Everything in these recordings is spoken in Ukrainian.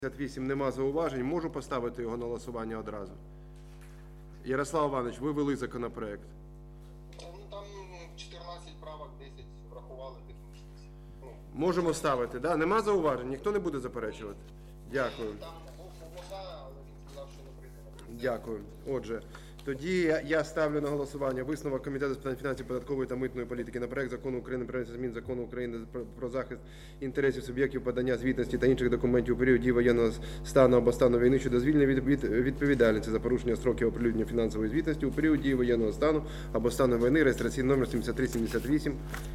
58 нема зауважень, можу поставити його на голосування одразу. Ярослав Іванович, ви вели законопроект. Там 14 правок, 10 врахували технічність. Можемо ставити, да? Нема зауважень, ніхто не буде заперечувати. Дякую. Там був Лоза, але він сказав, що не прийде. Дякую. Отже, тоді я ставлю на голосування висновок Комітету з питань фінансів, податкової та митної політики на проект Закону України про внесення змін Закону України про захист інтересів суб'єктів подання звітності та інших документів у період дії воєнного стану або стану війни щодо звільнення від відповідальності за порушення строків оприлюднення фінансової звітності у період дії воєнного стану або стану війни, реєстраційний номер 7378.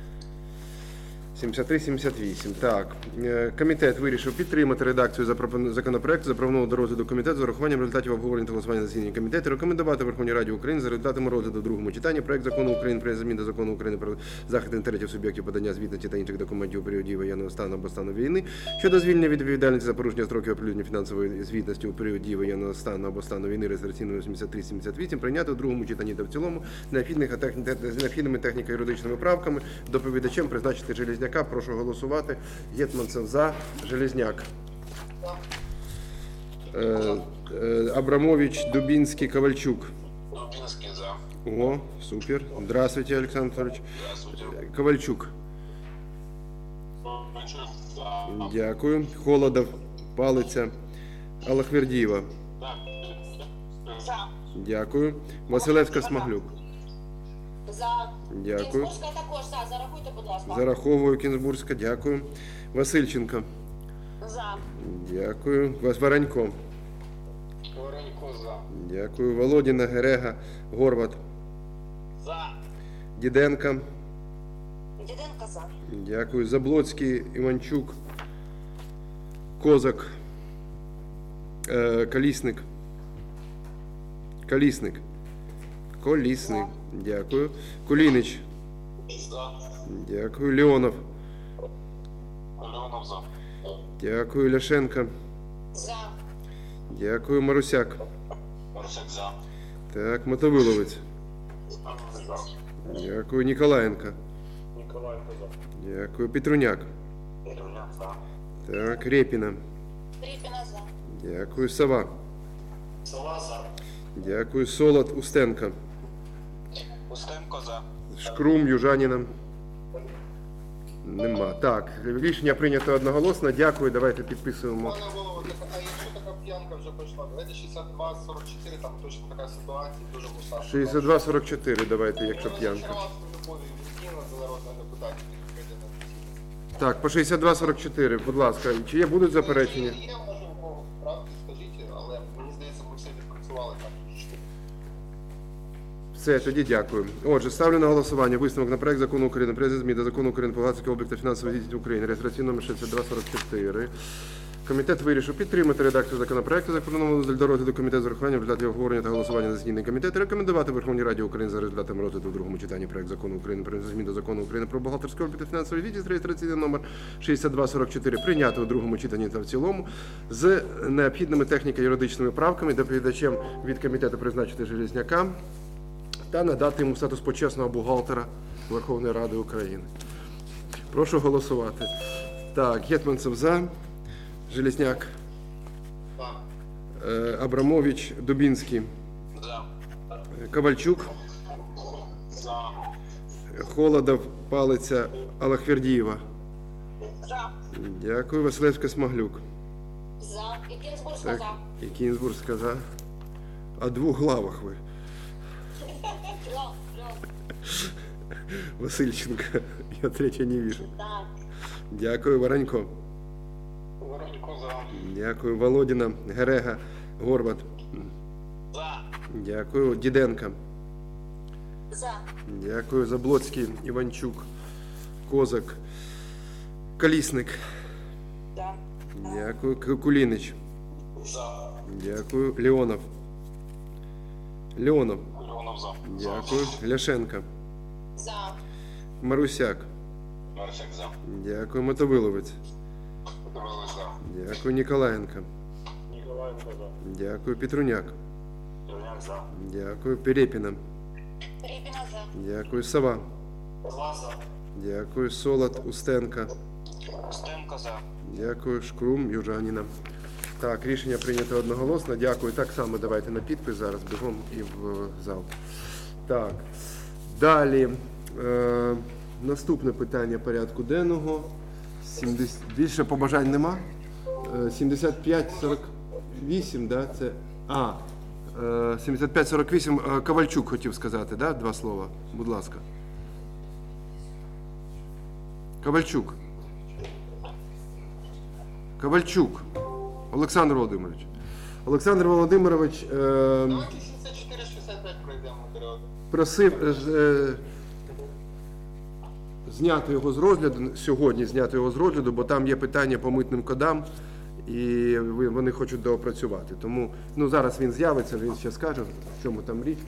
7378. Так. Комітет вирішив підтримати редакцію законопроекту, запропонованого до розгляду комітету з урахуванням результатів обговорення та голосування на засіданні комітету, рекомендувати Верховній Раді України за результатами розгляду в другому читанні проект Закону України про зміни до Закону України про захист інтересів суб'єктів подання звітності та інших документів у період дії воєнного стану або стану війни щодо звільнення від відповідальності за порушення строків оприлюднення фінансової звітності у період дії воєнного стану або стану війни, реєстраційний 7378, прийняти у другому читанні та в цілому з необхідними техніко-юридичними правками, доповідачем призначити Железняка. Прошу голосувати. Гетманцев за. Железняк. Абрамович, Дубинский, Ковальчук. Дубинский за. О, супер. Здравствуйте, Александр Анатольевич. Здравствуйте. Ковальчук. Дякую. Холодов, Палиця, Аллахвердієва. За. Дякую. Василевська, Смаглюк. За. Дякую. Кінзбурська також за. Зарахуйте, будь ласка. Зараховую. Кінзбурська. Дякую. Васильченко. За. Дякую. Воронько. Воронько за. Дякую. Володіна, Герега, Горват. За. Діденко. Діденко за. Дякую. Заблоцький, Іванчук. Козак. Колісник. Колісник. Колісник. Дякую. Кулінич. За. Дякую. Леонов. Леонов за. Дякую. Ляшенко. За. Дякую. Марусяк. Марусяк за. Так, Мотовиловець. За. Дякую. Ніколаєнко. Ніколаєнко за. Дякую. Петруняк. Петруняк за. Так, Рєпіна. Тріпіна за. Дякую. Сова. Сова за. Дякую. Солод, Устенко. Устенко за. Шкрум, Южаніна. Нема. Так, рішення прийнято одноголосно. Дякую. Давайте підписуємо. Пане голово, а якщо така п'янка вже пішла, давайте 62-44, там точно така ситуація, дуже густа. 62-44 давайте, якщо п'янка. Так, по 62-44, будь ласка. Чи є будуть заперечення? Є, може, у кого правки, скажіть, але мені здається, ми все відпрацювали так. Все, тоді дякую. Отже, ставлю на голосування висновок на проект Закону України про зміни до Закону України про бухгалтерський облік та фінансову звітність України, реєстраційний номер 6244. Комітет вирішив підтримати редакцію законопроекту, запропонованого до розгляду комітету з урахуванням результатів обговорення та голосування на засіданні комітету, рекомендувати Верховній Раді України за результатами розгляду в другому читанні проект Закону України про зміни до Закону України про бухгалтерський облік та фінансову звітність, реєстраційний номер 6244, прийняти у другому читанні та в цілому з необхідними техніко-юридичними правками, доповідачем від комітету призначити Железняка та надати йому статус почесного бухгалтера Верховної Ради України. Прошу голосувати. Так, Гетманцев за. Железняк. Абрамович, Дубинский. За. Ковальчук. За. Холодов, Палиця, Аллахвердієва. За. Дякую. Василевська, Смаглюк. За. І Кінзбурська Так, за. і Кінзбурська за. А двох главах ви. Васильченко. Я третє не вижу. Так. Дякую. Воронько. Воронько за. Дякую. Володіна, Герега, Горват. За. Дякую. Діденко. За. Дякую. Заблоцький, Іванчук, Козак, Колісник. Да. Дякую. Кулінич. За. Дякую. Леонов. Леонов. Леонов за. Дякую. Ляшенко. За. Марусяк. Марусяк за. Дякую. Мотовиловець. Петрович за. Дякую. Ніколаєнко. Ніколаєнко за. Дякую. Петруняк. Петруняк за. Дякую. Перепіна. Тріпіна за. Дякую. Сова. Сова за. Дякую. Солод, Устенко. Устенко за. Дякую. Шкрум, Южаніна. Так, рішення прийнято одноголосно. Дякую. Так само давайте на підпис зараз бігом і в зал. Так. Далі. Наступне питання порядку денного. Більше побажань нема? 75-48, да? Це... 75-48. Ковальчук хотів сказати, да? Два слова. Будь ласка. Ковальчук. Ковальчук. Олександр Володимирович. Олександр Володимирович Давайте 64-65 пройдемо період. просив зняти його з розгляду, сьогодні зняти його з розгляду, бо там є питання по митним кодам, і вони хочуть доопрацювати. Тому зараз він з'явиться, він ще скаже, в чому там річ.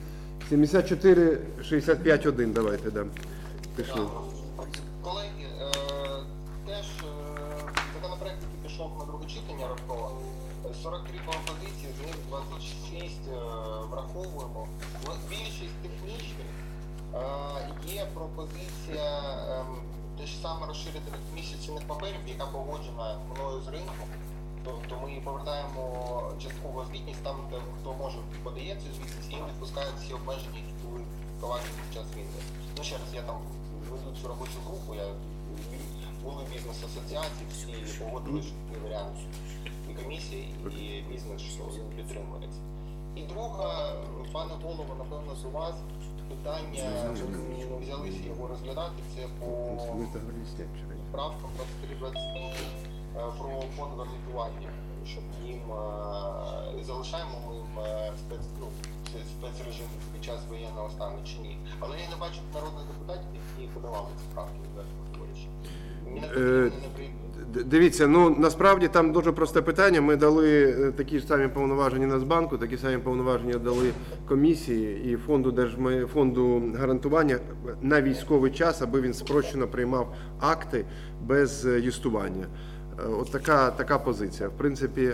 74-65-1 давайте дам. Пішли. Колеги, теж законопроект, який пішов на друге читання раптово, 43 пропозиції, з них 26 враховуємо. Більшість технічних. Є пропозиція те ж саме розширити комісію цінних паперів, яка погоджена мною з ринком. Тобто ми повертаємо часткову звітність там, де хто може подає цю звітність, і їм відпускають всі обмеження, які були впроваджені під час війни. Ще раз, я там веду цю робочу групу, були бізнес-асоціації, всі погодили, що такий варіант і комісії, і бізнес, що він підтримується. І друга, пане голово, напевно, з вас питання, ми взялися його розглядати, це по правкам 23-25 про фонд гарантування, щоб їм залишаємо ми їм спецрежим під час воєнного стану чи ні. Але я не бачу народних депутатів, які подавали ці правки, Дивіться, насправді там дуже просте питання. Ми дали такі ж самі повноваження Нацбанку, такі самі повноваження дали комісії і фонду гарантування на військовий час, аби він спрощено приймав акти без юстування. От така позиція. В принципі,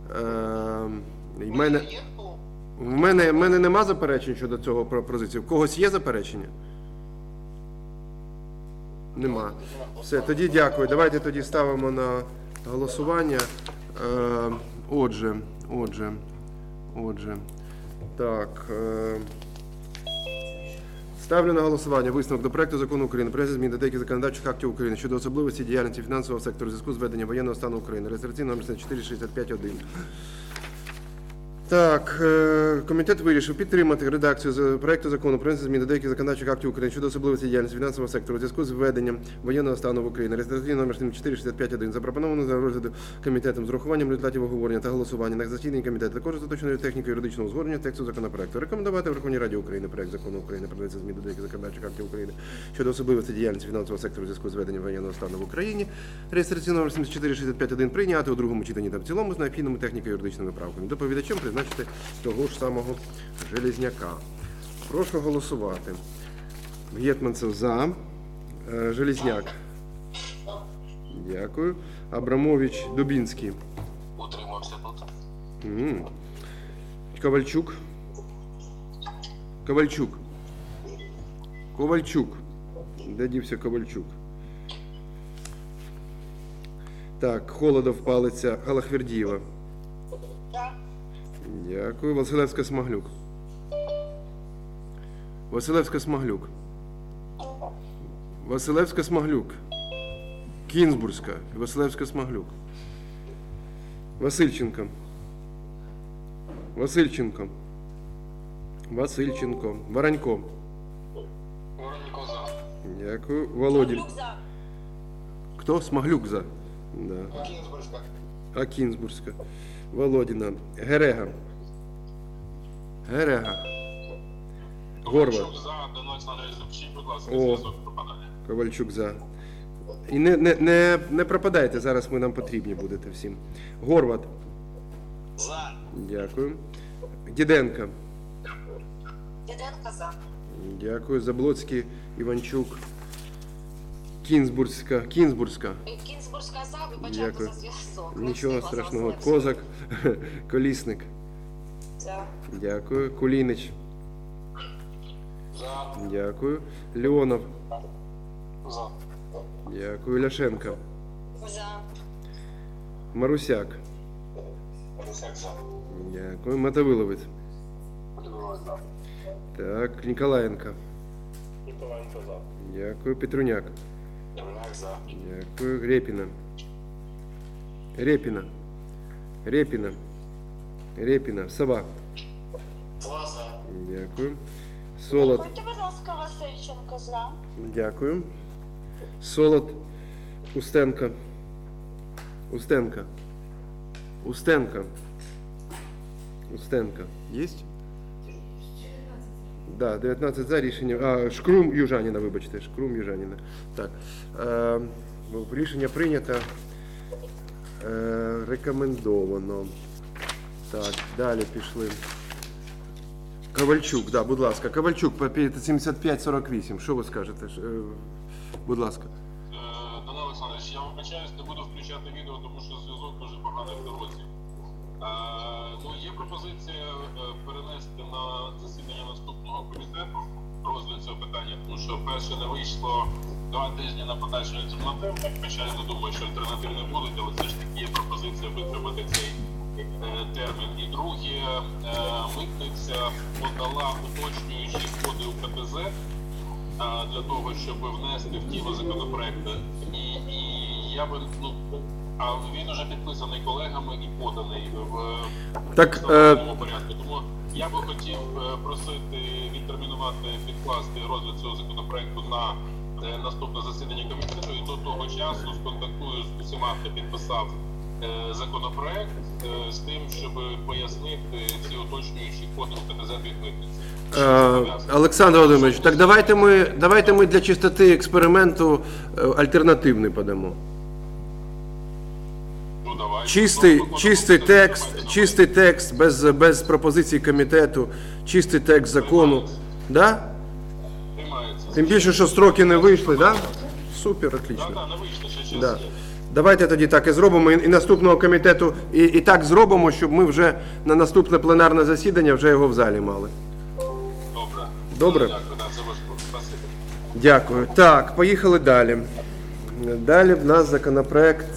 в мене нема заперечень щодо цього пропозиції. В когось є заперечення? Нема. Все, тоді дякую. Давайте тоді ставимо на голосування. Отже. Так. Ставлю на голосування висновок до проекту закону України про зміни до деяких законодавчих актів України щодо особливості діяльності фінансового сектору у зв'язку з введенням воєнного стану України. Реєстраційний номер 7465-1. Так, комітет вирішив підтримати редакцію проекту закону про зміни до деяких законодавчих актів України щодо особливості діяльності фінансового сектору у зв'язку з введенням воєнного стану в Україні. Реєстраційний номер 7465-1 запропоновано за розгляду комітетом з урахуванням результатів обговорення та голосування на засіданні комітету, також з уточненою техніко-юридичного узгодження тексту законопроекту. Рекомендувати Верховній Раді України проект закону України про зміни до деяких законодавчих актів України щодо особливості діяльності фінансового сектору у зв'язку з введенням воєнного стану в Україні. Реєстраційний номер 7465-1 прийняти у другому читанні та в цілому з необхідними техніко-юридичними правками. Доповідачем призначити того ж самого Железняка. Прошу голосувати. Гетманцев за. Железняк. Дякую. Абрамович, Дубінський. Утримався тут. Ковальчук. Ковальчук. Де дівся Ковальчук? Так, Холодов, Палиця, Галахвердієва. Дякую. Василевська-Смаглюк. Василевська-Смаглюк. Кінзбурська. Василевська-Смаглюк. Васильченко. Воронько. За. Дякую. Володін. Хто? Смаглюк за. Да. Кінзбурська. Володіна. Герега. Горват. О, Ковальчук за. І не пропадайте, зараз ви нам потрібні будете всім. Горват. За. Дякую. Діденко. За. Дякую. Заблоцький, Іванчук. Кінзбурська. Кінзбурська за, вибачайте Дякую. за зв'язок. Нічого страшного. Козак. Колісник. За. Дякую. Кулінич. За. Дякую. Леонов. За. Дякую. Ляшенко. За. Марусяк. Денисяк за. Дякую. Мотовиловець. Подивилась за. Так, Ніколаєнко. Ніколаєнко за. Дякую. Петруняк. Петруняк за. Дякую. Репіна. Репіна. Репіна. Репіна. Сова. Сова за. Дякую. Солод. Будьте, будь ласка, Васильченко за. Дякую. Солод. Устенко. Устенко. Устенко. Устенко. Есть? Да, 19 за рішення. Шкрум Южаніна, вибачте. Шкрум Южаніна. Так. Рішення прийнято. Рекомендовано. Так, далі пішли. Ковальчук, да, будь ласка. Ковальчук, по 75-48. Що ви скажете? Будь ласка. Данило Олександрович, я вибачаюсь, не буду включати відео, тому що зв'язок дуже поганий в дорозі. Ну, є пропозиція перенести на засідання наступного комітету розгляд цього питання, тому що перше не вийшло 2 тижні на подальшу альтернативу, хоча я не думаю, що альтернатив не будуть, але все ж таки є пропозиція витримати цей термін. І друге, митниця подала уточнюючі коди у КТЗ для того, щоб внести в тіло законопроекту. І я би, а він уже підписаний колегами і поданий в встановленому порядку. Тому я би хотів просити відтермінувати, відкласти розгляд цього законопроекту на наступне засідання комітету, і до того часу сконтактую з усіма, хто підписав законопроект, з тим, щоб пояснити ці уточнюючі коди у КТЗ від митниці. Олександр Володимирович, так давайте ми для чистоти експерименту альтернативний подамо. Ну, давай. Чистий текст, без пропозицій комітету, чистий текст закону. Да? Приймається. Тим більше, що строки не вийшли, да? Супер, отлично. Так, не вийшло, ще час Да. є. Давайте тоді так і зробимо. І наступного комітету і так зробимо, щоб ми вже на наступне пленарне засідання вже його в залі мали. Добре. Добре? Дякую, да, це важливо. Спасибо. Дякую. Так, поїхали далі. Далі в нас законопроект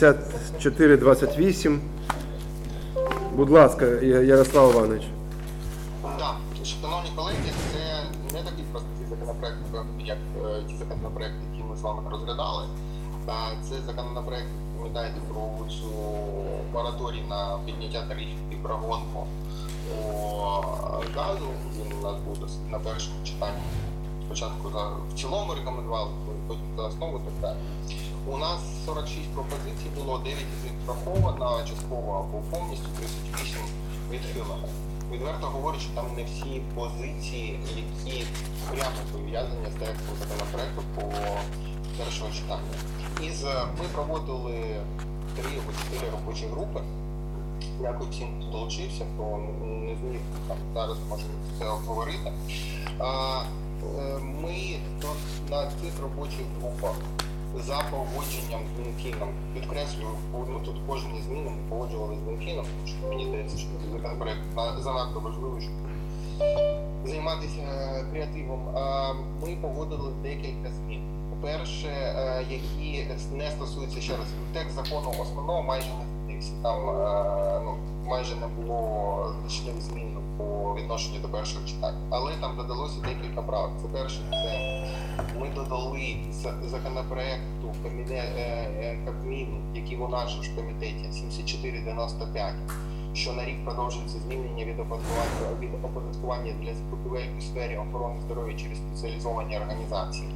7428. Будь ласка, Ярослав Іванович. Так, шановні колеги, це не такий простий законопроект, як ті законопроекти, які ми з вами розглядали. Це законопроект, пам'ятаєте, про цю мораторій на підняття тарифів і прогонку по газу. Він у нас буде на першому читанні. Спочатку в цілому рекомендували, потім за основу і так далі. У нас 46 пропозицій було, 9 з них враховано, частково або повністю, 38 відхилено. Відверто говорю, що там не всі позиції, які прямо пов'язані з текстом законопроекту по першого читання. Ми проводили 3 або 4 робочі групи. Дякую всім, хто долучився, хто не зміг зараз можемо це обговорити. Ми на цих робочих групах за погодженням з Мінфіном, підкреслюю, тут кожні зміни ми погоджували з Мінфіном, тому що мені здається, що цей законопроект занадто важливий, щоб займатися креативом. Ми погодили декілька змін. Перше, які не стосуються, ще раз, текст закону основного майже не змінився. Там майже не було значних змін по відношенню до першого читання. Але там додалося декілька правок. Це перше, це ми додали з законопроекту Кабміну, який у нас ж в комітеті 7495, що на рік продовжується звільнення від оподаткування для закупівель у сфері охорони здоров'я через спеціалізовані організації.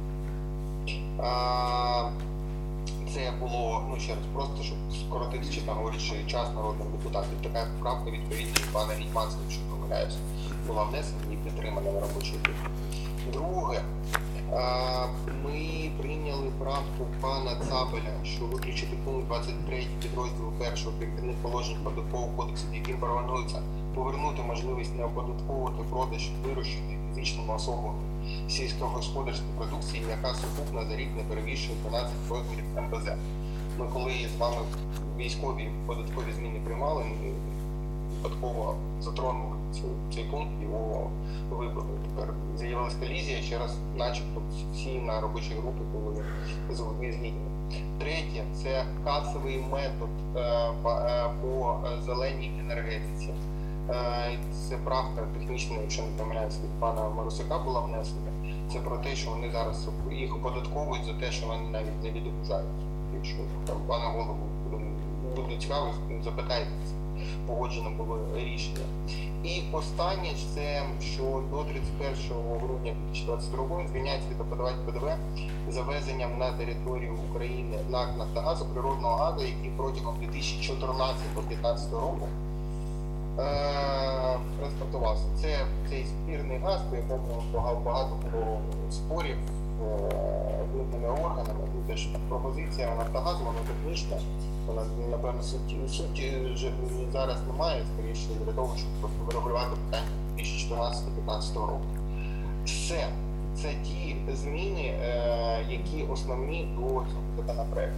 Це було, ще раз, просто щоб скоротити, чесно говорячи, час народним депутатів. Така поправка відповідна від пана Гетьманцева, якщо помиляюся, була внесена і підтримана на робочій групі. Друге, ми прийняли правку пана Цабеля, що виключити пункт 23 підрозділу 1 Перехідних положень Податкового кодексу, яким пропонується повернути можливість не оподатковувати продаж вирощеної фізичними особами сільськогосподарської продукції, яка сукупно за рік не перевищує 12 розмірів МПЗ. Ми коли з вами військові податкові зміни приймали, випадково затронули цей пункт, його вибрали. Тепер з'явилася колізія, ще раз, начебто всі на робочій групі були згідні. Третє – це касовий метод по зеленій енергетиці. Це правка технічна, якщо не помиляюсь, від пана Марусяка була внесена. Це про те, що вони зараз їх оподатковують за те, що вони навіть не відгружають. Якщо там пана голову буде цікаво, запитайтеся, погоджено було рішення. І останнє – це, що до 31 грудня 2022 року звільняється від оподаткування ПДВ завезенням на територію України НАК «Нафтогазу» природного газу, який протягом 2014-2015 року транспортувався. Це цей спірний газ, по якому багато було спорів митними органами. Теж пропозиція «Нафтогазу», вона технічна, вона, напевно, суті зараз немає, скоріше для того, щоб просто врегулювати питання 2014-2015 року. Все. Це ті зміни, які основні до цього законопроекту.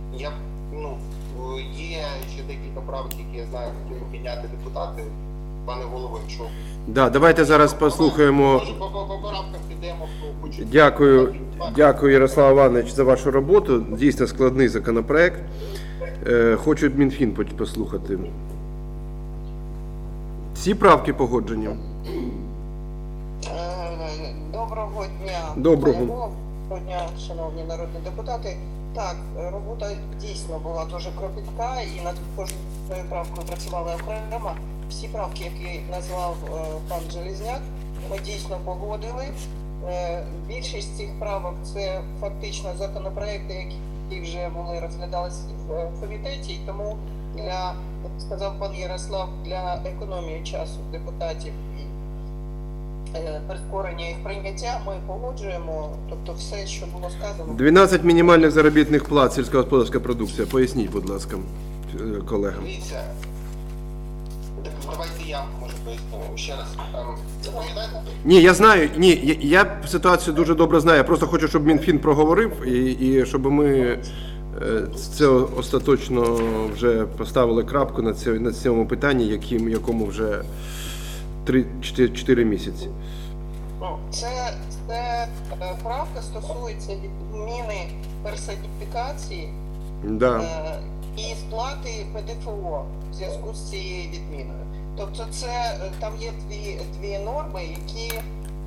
Є ще декілька правок, які, я знаю, хотіли підняти депутати. Пане голово, якщо... Да, давайте зараз послухаємо. Може, по правках підемо, хто хоче. Дякую, Ярослав Іванович, за вашу роботу. Дійсно складний законопроект. Хочу Мінфін послухати. Всі правки погоджені? Доброго дня. Доброго дня, шановні народні депутати. Так, робота дійсно була дуже кропітка, і над кожною правкою працювали окремо. Всі правки, які назвав пан Железняк, ми дійсно погодили. Більшість цих правок – це фактично законопроекти, які вже були розглядалися в комітеті, і тому як сказав пан Ярослав, для економії часу депутатів і прискорення їх прийняття ми погоджуємо, тобто все, що було сказано. 12 мінімальних заробітних плат, сільськогосподарська продукція. Поясніть, будь ласка, колегам. Дивіться, давайте я, може, поясню ще раз. Запам'ятаєте? Ні, я знаю, я ситуацію дуже добре знаю. Я просто хочу, щоб Мінфін проговорив і щоб ми це остаточно вже поставили крапку на цьому питанні, якому вже 3-4 місяці. Це правка стосується відміни персоніфікації і сплати ПДФО в зв'язку з цією відміною. Тобто там є дві норми, які,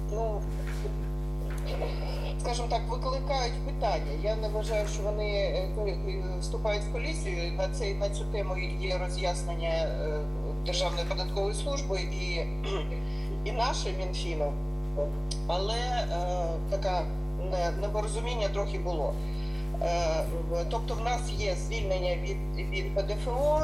скажімо так, викликають питання. Я не вважаю, що вони вступають в колізію. На цю тему є роз'яснення Державної податкової служби і наше Мінфіну. Але таке непорозуміння трохи було. Тобто в нас є звільнення від ПДФО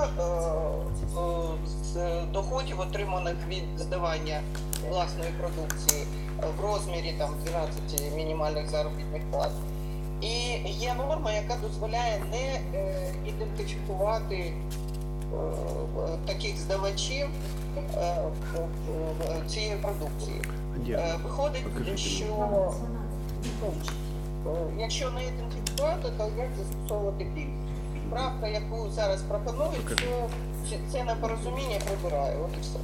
з доходів, отриманих від здавання власної продукції в розмірі 12 мінімальних заробітних плат. І є норма, яка дозволяє не ідентифікувати таких здавачів цієї продукції. Виходить, що якщо не ідентифікувати, то як застосовувати пільги. Правка, яку зараз пропонують, це непорозуміння прибирає. От і все.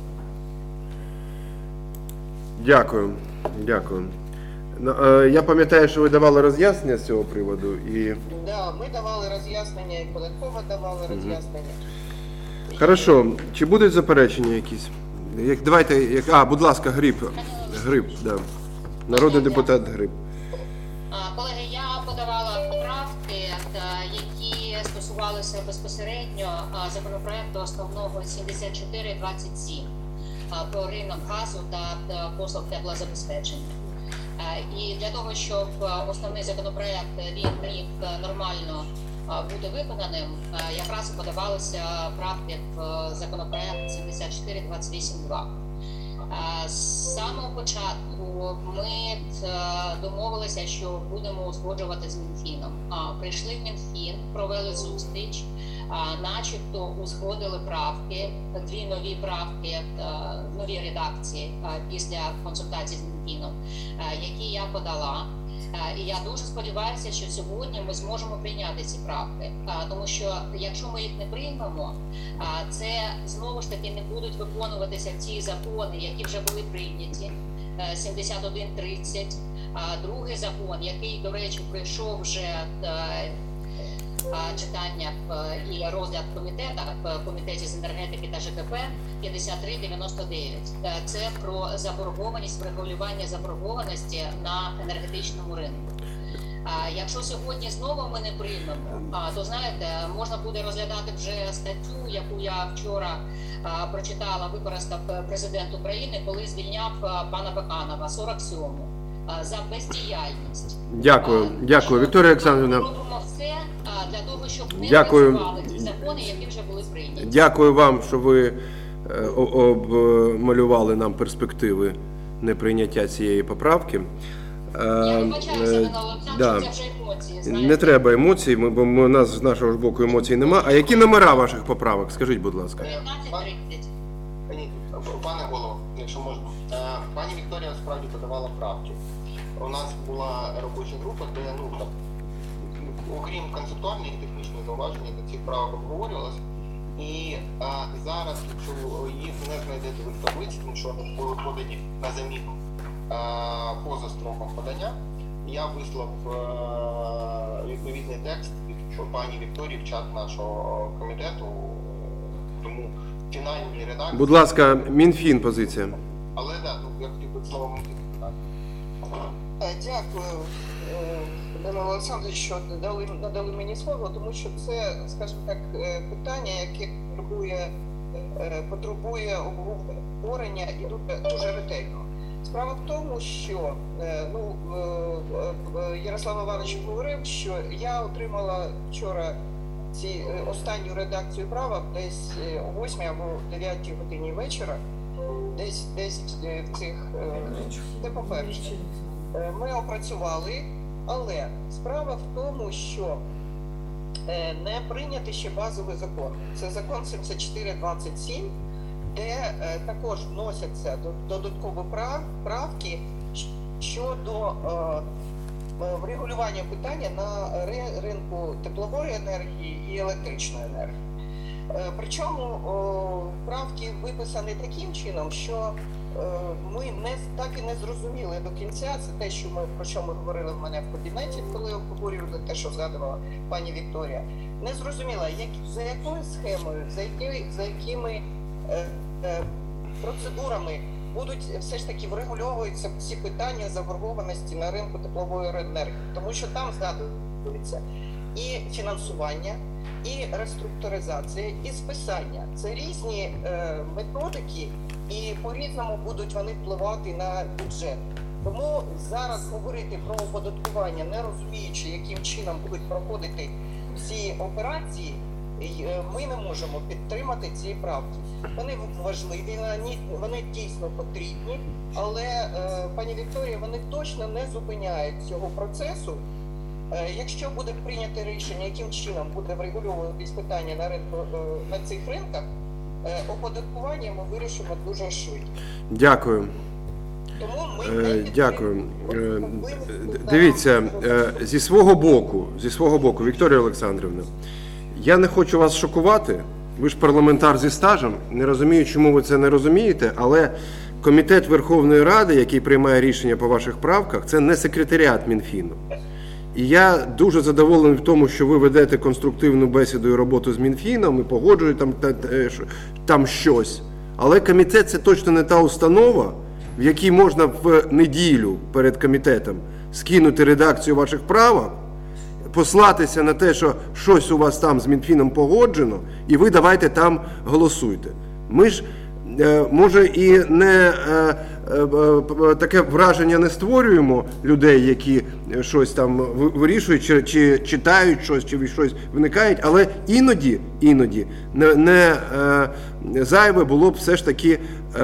Дякую. Я пам'ятаю, що ви давали роз'яснення з цього приводу. Так, ми давали роз'яснення, і податкова давали роз'яснення. Хорошо. Чи будуть заперечення якісь? Будь ласка, Гриб, да. Народний депутат Гриб. Колеги, я подавала поправки, які стосувалися безпосередньо законопроекту основного 7427 про ринок газу та послуг теплозабезпечення. І для того, щоб основний законопроект він міг нормально бути виконаним, якраз подавалися правки в законопроект 7428-2. З самого початку ми домовилися, що будемо узгоджувати з Мінфіном. Прийшли в Мінфін, провели зустріч, начебто узгодили правки, дві нові правки, нові редакції після консультацій з Мінфіном, які я подала. І я дуже сподіваюся, що сьогодні ми зможемо прийняти ці правки, тому що якщо ми їх не приймемо, це знову ж таки не будуть виконуватися ті закони, які вже були прийняті, 7130, другий закон, який, до речі, пройшов вже читання і розгляд в комітеті з енергетики та ЖКП 5399. Це про заборгованість, врегулювання заборгованості на енергетичному ринку. Якщо сьогодні знову ми не приймемо, то знаєте, можна буде розглядати вже статтю, яку я вчора прочитала, використав президент України, коли звільняв пана Баканова, 47-му, за бездіяльність. Дякую, Вікторія Олександрівна. Ми робимо все для того, щоб не Дякую. працювали ті закони, які вже були прийняті. Дякую вам, що ви обмалювали нам перспективи неприйняття цієї поправки. Я вибачаюся, Олександр, да. це вже емоції, знаєте. Не треба емоцій, бо у нас з нашого ж боку емоцій нема. А які номера ваших поправок? Скажіть, будь ласка. 19:30. Пане голово, якщо можна, пані Вікторія справді подавала правки. У нас була робоча група, де окрім концептуальної і технічної зауваження, до цих правок обговорювалося. І зараз, якщо їх не знайдете ви в таблиці, тому що вони були подані на заміну поза строком подання, я вислав відповідний текст від пані Вікторії в чат нашого комітету, тому фінальні редакції. Будь ласка, Мінфін позиція. Але так, я хотів би слово Мінфін. Дякую, Данило Олександрович, що надали мені слово, тому що це, скажімо так, питання, яке потребує обговорення і дуже ретельно. Справа в тому, що Ярослав Іванович говорив, що я отримала вчора останню редакцію правок десь о 8 або 9 годині вечора, десь в цих, це по-перше. Ми опрацювали, але справа в тому, що не прийнятий ще базовий закон. Це закон 7427, де також вносяться додаткові правки щодо врегулювання питання на ринку теплової енергії і електричної енергії. Причому правки виписані таким чином, що ми так і не зрозуміли до кінця, це те, про що ми говорили в мене в кабінеті, коли обговорювали те, що згадувала пані Вікторія. Не зрозуміла, за якою схемою, за якими процедурами будуть все ж таки врегульовуються ці питання заборгованості на ринку теплової енергії. Тому що там згадується і фінансування, і реструктуризація, і списання. Це різні методики, і по-різному будуть вони впливати на бюджет. Тому зараз говорити про оподаткування, не розуміючи, яким чином будуть проходити ці операції, ми не можемо підтримати ці правки. Вони важливі, вони дійсно потрібні, але, пані Вікторія, вони точно не зупиняють цього процесу. Якщо буде прийнято рішення, яким чином буде врегульовуватись питання на цих ринках, оподаткування ми вирішимо дуже швидко. Дякую. Тому ми Дякую. Дивіться, зі свого боку, Вікторія Олександрівна, я не хочу вас шокувати, ви ж парламентар зі стажем, не розумію, чому ви це не розумієте, але Комітет Верховної Ради, який приймає рішення по ваших правках, це не секретаріат Мінфіну. І я дуже задоволений в тому, що ви ведете конструктивну бесіду і роботу з Мінфіном і погоджуєте там щось. Але комітет – це точно не та установа, в якій можна в неділю перед комітетом скинути редакцію ваших правок, послатися на те, що щось у вас там з Мінфіном погоджено, і ви давайте там голосуйте. Ми ж, може, і не таке враження не створюємо людей, які щось там вирішують, чи читають щось, чи щось виникають, але іноді не зайве було б все ж таки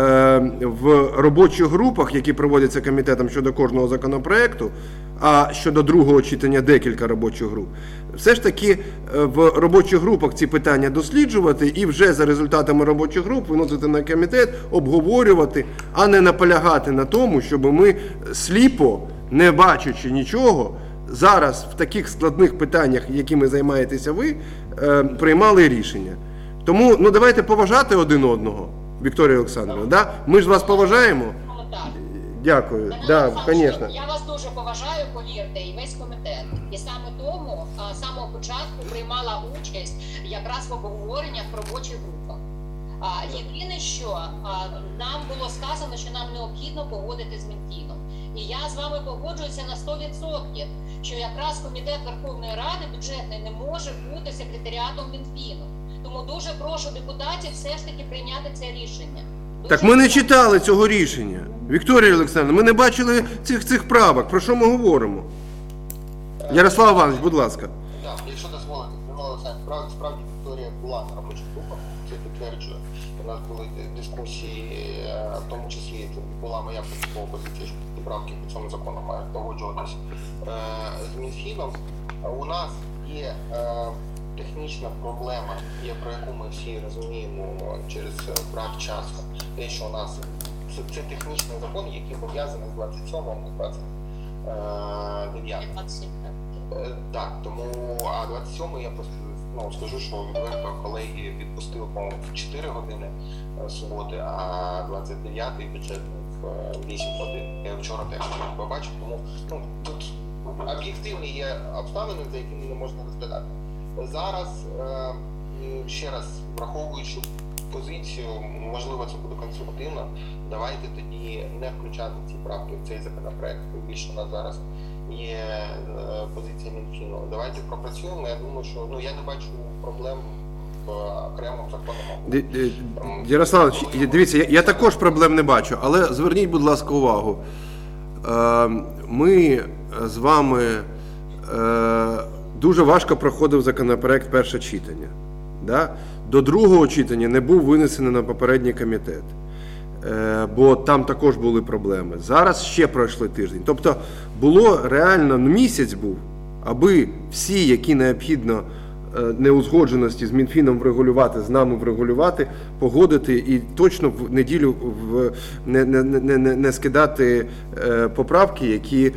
в робочих групах, які проводяться комітетом щодо кожного законопроекту, а щодо другого читання декілька робочих груп, все ж таки в робочих групах ці питання досліджувати і вже за результатами робочих груп виносити на комітет, обговорювати, а не наполягати на тому, щоб ми сліпо, не бачачи нічого, зараз в таких складних питаннях, якими займаєтеся ви, приймали рішення. Тому давайте поважати один одного, Вікторія Олександрівна, да? Ми ж вас поважаємо. Дякую. Данило Да, Олександрович, звісно. я вас дуже поважаю, повірте, і весь комітет. І саме тому з самого початку приймала участь якраз в обговореннях в робочих групах. Єдине, що нам було сказано, що нам необхідно погодити з Мінфіном. І я з вами погоджуюся на 100%, що якраз комітет Верховної Ради бюджетний не може бути секретаріатом Мінфіну. Тому дуже прошу депутатів все ж таки прийняти це рішення. Дуже Так ми не прошу. читали цього рішення. Вікторія Олександровна, ми не бачили цих правок. Про що ми говоримо? Ярослав Іванович, будь ласка. Так, якщо дозволите, справді Вікторія була на робочих групах, це підтверджує. У нас були дискусії, в тому числі це була моя принципова позиція, що ці правки по цьому закону мають погоджуватися з Мінфіном. У нас є технічна проблема, про яку ми всі розуміємо через брак часу. Те, що у нас це технічний закон, який пов'язаний з 27-м і 29-м. Так, тому, а 27-й я просто скажу, що відверто колеги відпустили, по-моєму, в 4 години суботи, а 29-й бюджетний в 8 годин. Я вчора теж побачив, тому тут об'єктивні є обставини, за якими не можна розглядати. Зараз, ще раз, враховуючи позицію, можливо, це буде конструктивно, давайте тоді не включати ці правки в цей законопроект, більше у нас зараз є позиція Мінфіну. Давайте пропрацюємо. Я думаю, що я не бачу проблем в окремому законному. Ярослав, дивіться, я також проблем не бачу, але зверніть, будь ласка, увагу. Ми з вами дуже важко проходив законопроект перше читання. Да? До другого читання не був винесений на попередній комітет, бо там також були проблеми. Зараз ще пройшли тиждень. Тобто було реально місяць був, аби всі, які необхідно неузгодженості з Мінфіном врегулювати, з нами врегулювати, погодити і точно в неділю не скидати поправки, які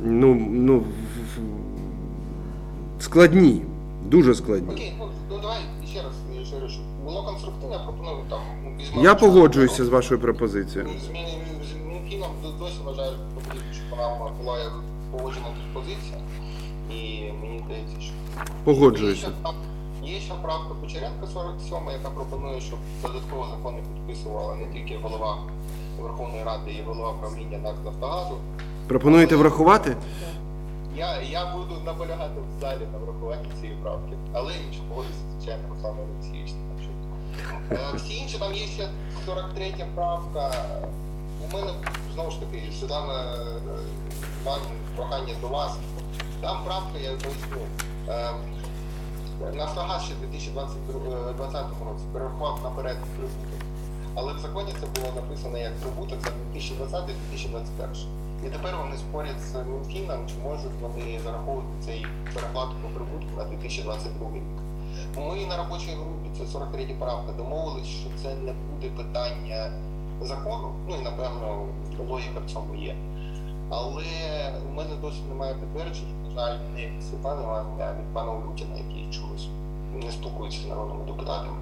складні, дуже складні. Окей, давай ще раз, що було конструктивно, я пропоную там. Я погоджуюся з вашою пропозицією. З Мінфіном досі вважаю, що вона була погоджена позиція, і мені здається, що Погоджуюся. Є ще правка Кучеренка 47, яка пропонує, щоб додатково закони підписувала не тільки голова Верховної Ради і голова правління НАК «Нафтогазу». Пропонуєте врахувати? Я буду наполягати в залі на врахуванні цієї правки, але інше погодиться, звичайно, Руслан Олексійович. Всі інші, там є ще 43 правка. У мене, знову ж таки, Світлана, прохання до вас. Там правка, я поясню. Нафтогаз ще в 2020 році перерахував наперед прибуток. Але в законі це було написано як прибуток за 2020-2021. І тепер вони спорять з Мінфіном, чи можуть вони зараховувати цей переплату по прибутку на 2022 рік. Ми на робочій групі, це 43 правка, домовились, що це не буде питання закону, і напевно логіка в цьому є. Але у мене досі немає підтверджень, на жаль, не від Світлани Іванівни, а від пана Улютіна, який чогось не спілкується з народними депутатами.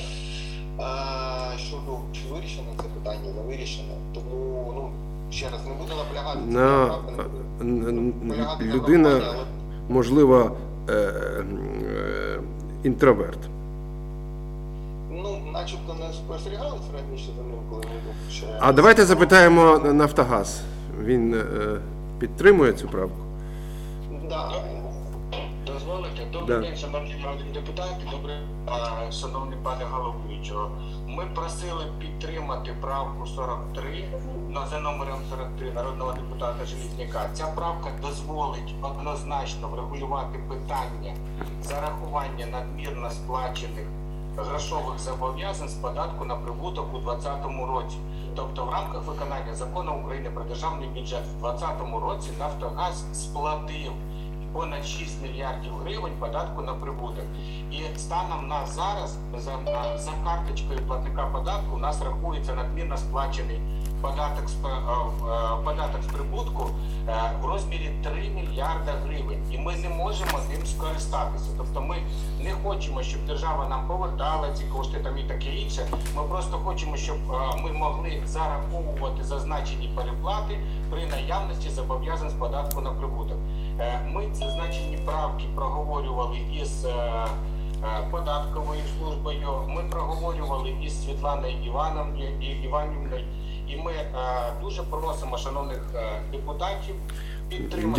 Щодо чи вирішено це питання, не вирішено. Тому, ще раз, не буду наполягати. Людина, можливо, інтроверт. Начебто не спостерігалися раніше за ним, коли ми ще... А давайте запитаємо Нафтогаз. Він підтримує цю правку? Так. Дозволите? Добрий день, шановні народні депутати, шановний пане головуючого. Ми просили підтримати правку 43, за номером 43 народного депутата Железняка. Ця правка дозволить однозначно врегулювати питання зарахування надмірно сплачених грошових зобов'язань з податку на прибуток у 2020 році. Тобто в рамках виконання закону України про державний бюджет в 2020 році Нафтогаз сплатив понад 6 мільярдів гривень податку на прибуток. І станом на зараз за карточкою платника податку у нас рахується надмірно сплачений податок з прибутку в розмірі 3 мільярда гривень. І ми не можемо ним скористатися. Тобто ми не хочемо, щоб держава нам повертала ці кошти там і таке інше. Ми просто хочемо, щоб ми могли зараховувати зазначені переплати при наявності зобов'язань з податку на прибуток. Ми зазначені правки проговорювали із податковою службою, ми проговорювали із Світланою Іванівною, і ми дуже просимо шановних депутатів підтримати.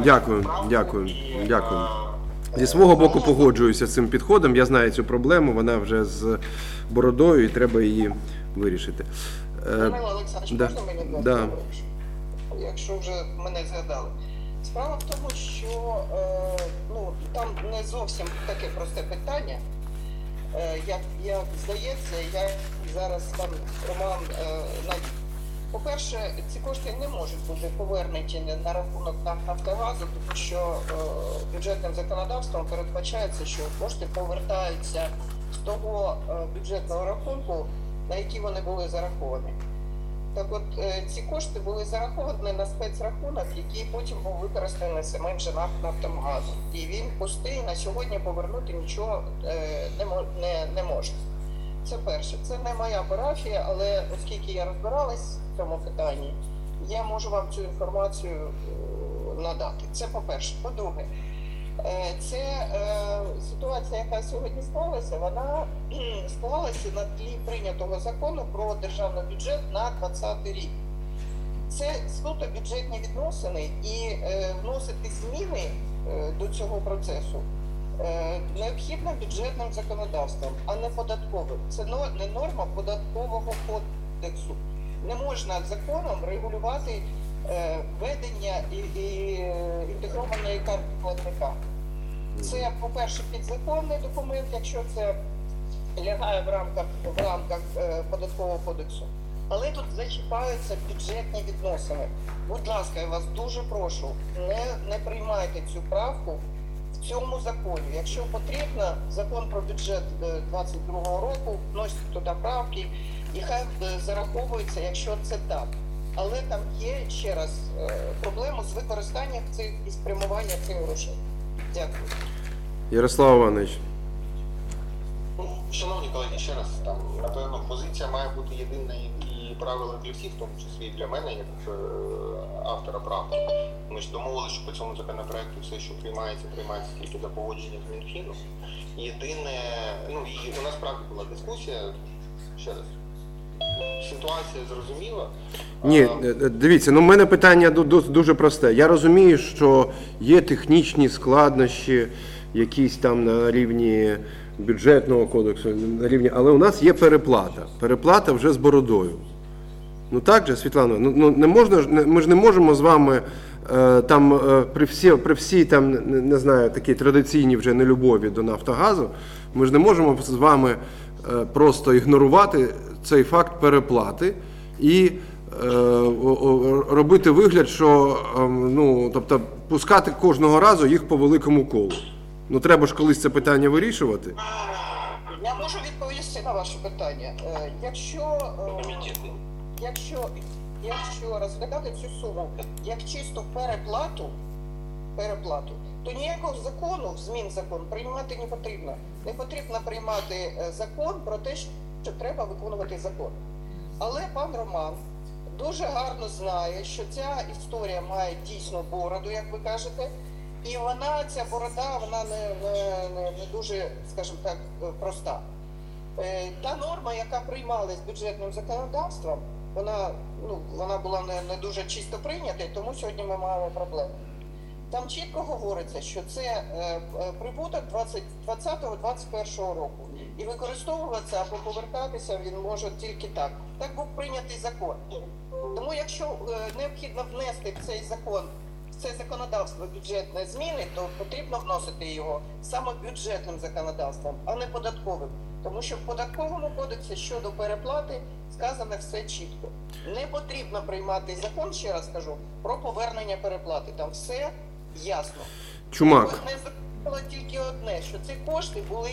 Дякую. Зі свого боку погоджуюся з цим підходом, я знаю цю проблему, вона вже з бородою і треба її вирішити. Данило Олександрович, да. можна мені Да. дати? Якщо вже мене згадали. Справа в тому, що там не зовсім таке просте питання, як здається, як зараз пан Роман навів. По-перше, ці кошти не можуть бути повернуті на рахунок НАК «Нафтогазу», тому що бюджетним законодавством передбачається, що кошти повертаються з того бюджетного рахунку, на який вони були зараховані. Так от, ці кошти були зараховані на спецрахунок, який потім був використаний самим же НАК «Нафтогазом». І він пустий, на сьогодні повернути нічого не може. Це перше. Це не моя парафія, але оскільки я розбиралась в цьому питанні, я можу вам цю інформацію надати. Це по-перше. По-друге, це ситуація, яка сьогодні склалася, вона склалася на тлі прийнятого закону про державний бюджет на 2020 рік. Це суто бюджетні відносини, і вносити зміни до цього процесу необхідно бюджетним законодавством, а не податковим. Це не норма податкового кодексу. Не можна законом регулювати ведення і інтегрованої карти платника. Це, по-перше, підзаконний документ, якщо це лягає в рамках податкового кодексу. Але тут зачіпаються бюджетні відносини. Будь ласка, я вас дуже прошу, не приймайте цю правку в цьому законі. Якщо потрібно, закон про бюджет 2022 року, вносять туди правки, і хай зараховується, якщо це так. Але там є, ще раз, проблема з використанням цих і спрямування цих грошей. Дякую. Ярослав Іванович. Шановні колеги, ще раз, напевно, позиція має бути єдина і правила для всіх, в тому числі і для мене, як автора правки. Ми ж домовилися, що по цьому законопроекту все, що приймається тільки за погодження з Мінфіном. Єдине, і у нас справді була дискусія, ще раз, ситуація зрозуміла. Ні, дивіться, в мене питання дуже просте. Я розумію, що є технічні складнощі, якісь там на рівні бюджетного кодексу, але у нас є переплата. Переплата вже з бородою. Ну так же, Світлана, не можна, ми ж не можемо з вами там при всій там, не знаю, такій традиційній вже нелюбові до Нафтогазу, ми ж не можемо з вами просто ігнорувати цей факт переплати і робити вигляд, що, тобто, пускати кожного разу їх по великому колу. Треба ж колись це питання вирішувати. Я можу відповісти на ваше питання. Якщо розглядати цю суму як чисту переплату, то ніякого закону, змін закон приймати не потрібно. Не потрібно приймати закон про те, що треба виконувати закон. Але пан Роман дуже гарно знає, що ця історія має дійсно бороду, як ви кажете, і ця борода, вона не дуже, скажімо так, проста. Та норма, яка приймалась бюджетним законодавством, вона була не дуже чисто прийнята, тому сьогодні ми маємо проблему. Там чітко говориться, що це прибуток 2020-2021 року. І використовуватися або повертатися він може тільки так. Так був прийнятий закон. Тому якщо необхідно внести в цей закон, в це законодавство бюджетне зміни, то потрібно вносити його саме бюджетним законодавством, а не податковим. Тому що в податковому кодексі щодо переплати сказано все чітко. Не потрібно приймати закон, ще раз кажу, про повернення переплати. Там все ясно. Чумак. Не зрозуміло тільки одне, що ці кошти були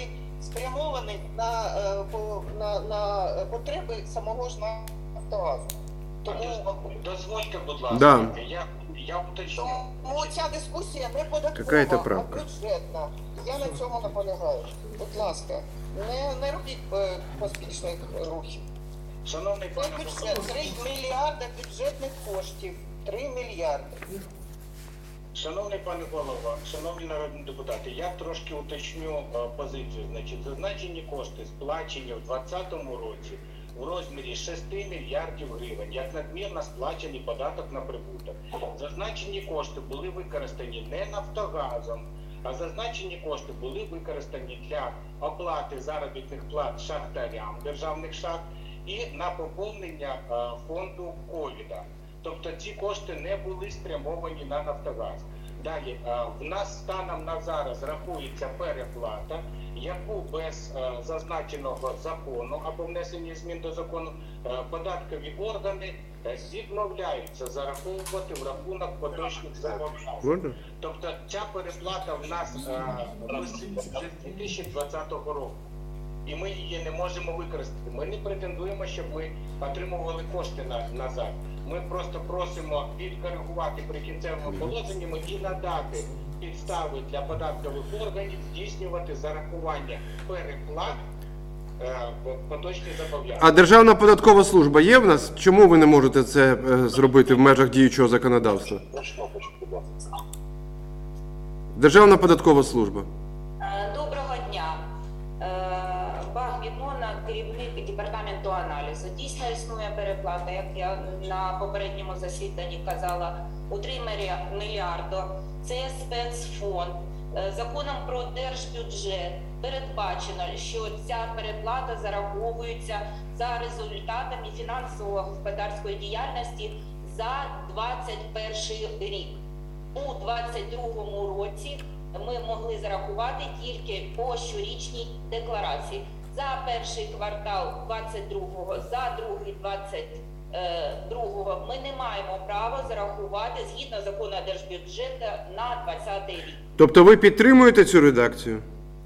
спрямовані на потреби самого ж Нафтогазу. Тому Дозвольте, будь ласка, Да. я уточню. тому ця дискусія не податкова, Какая-то а правка. бюджетна. Я на цьому наполягаю. Будь ласка, не робіть поспішних рухів. Шановний Це пане бюджет, Голово, 3 мільярди бюджетних коштів. 3 мільярди. шановний пане Голово, шановні народні депутати, я трошки уточню позицію. Значить, зазначені кошти сплачені в 2020 році в розмірі 6 мільярдів гривень, як надмірно сплачений податок на прибуток. Зазначені кошти були використані не Нафтогазом, а зазначені кошти були використані для оплати заробітних плат шахтарям державних шахт і на поповнення фонду ковіда. Тобто ці кошти не були спрямовані на Нафтогаз. Далі, в нас станом на зараз рахується переплата, яку без зазначеного закону або внесення змін до закону податкові органи відмовляються зараховувати в рахунок поточних зобов'язань. Можна? Тобто ця переплата в нас висить вже з 2020 року. І ми її не можемо використати. Ми не претендуємо, щоб ми отримували кошти назад. Ми просто просимо відкоригувати прикінцевими положеннями і надати підстави для податкових органів здійснювати зарахування переплат в поточні зобов'язання. А Державна податкова служба є в нас? Чому ви не можете це зробити в межах діючого законодавства? Державна податкова служба. Доброго дня. Баг Відмона, керівник департаменту аналізу. Дійсно існує переплата, як я на попередньому засіданні казала, у 3 мільярди. Це спецфонд. Законом про держбюджет передбачено, що ця переплата зараховується за результатами фінансово-господарської діяльності за 2021 рік. У 2022 році ми могли зарахувати тільки по щорічній декларації. За перший квартал 22-го, за другий 22-го ми не маємо права зарахувати згідно закону держбюджету на 2020 рік. Тобто ви підтримуєте цю редакцію?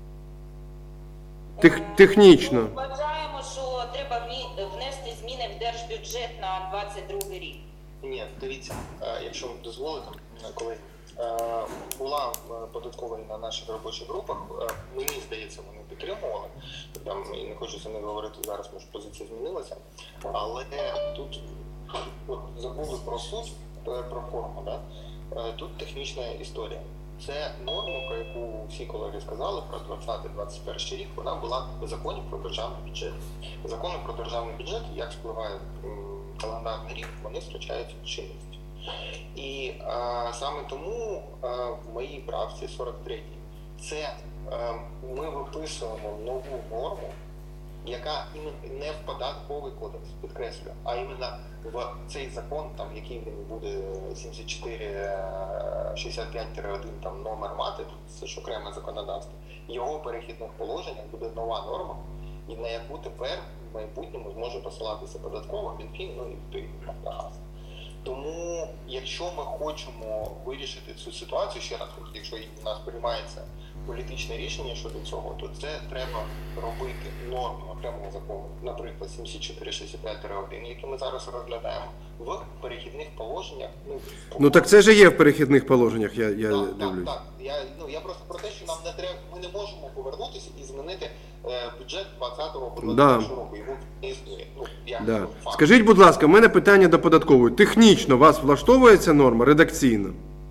Технічно. Ми вважаємо, що треба внести зміни в держбюджет на 2022 рік. Ні, дивіться, якщо дозволите, колеги, була податкова на наших робочих групах, мені здається, вони підтримували, там, і не хочу це не говорити зараз, може позиція змінилася, але тут от, забули про суть, про форму, да? Тут технічна історія. Це норма, про яку всі колеги сказали, про 2020-2021 рік, вона була в законі про державний бюджет. Закони про державний бюджет, як спливає календарний рік, вони втрачають чинність. І саме тому в моїй правці 43 це ми виписуємо нову норму, яка не в податковий кодекс, підкреслюю, а іменно в цей закон, там, який він буде 7465-1 там номер мати, це ж окреме законодавство, його перехідних положеннях буде нова норма, і на яку тепер в майбутньому зможе посилатися податкова, Мінфін, ну і Нафтогаз. Тому, якщо ми хочемо вирішити цю ситуацію, ще раз, якщо у нас приймається політичне рішення щодо цього, то це треба робити норму окремого закону, наприклад, 7465-1, який ми зараз розглядаємо, в перехідних положеннях. Ну так це ж є в перехідних положеннях, я дивлюсь. Так. Я просто про те, що нам не треба, ми не можемо повернутися і змінити бюджет 2020 або 2021 року. Його не існує. Да. Скажіть, будь ласка, в мене питання до податкової. Технічно вас влаштовує ця норма, редакційно?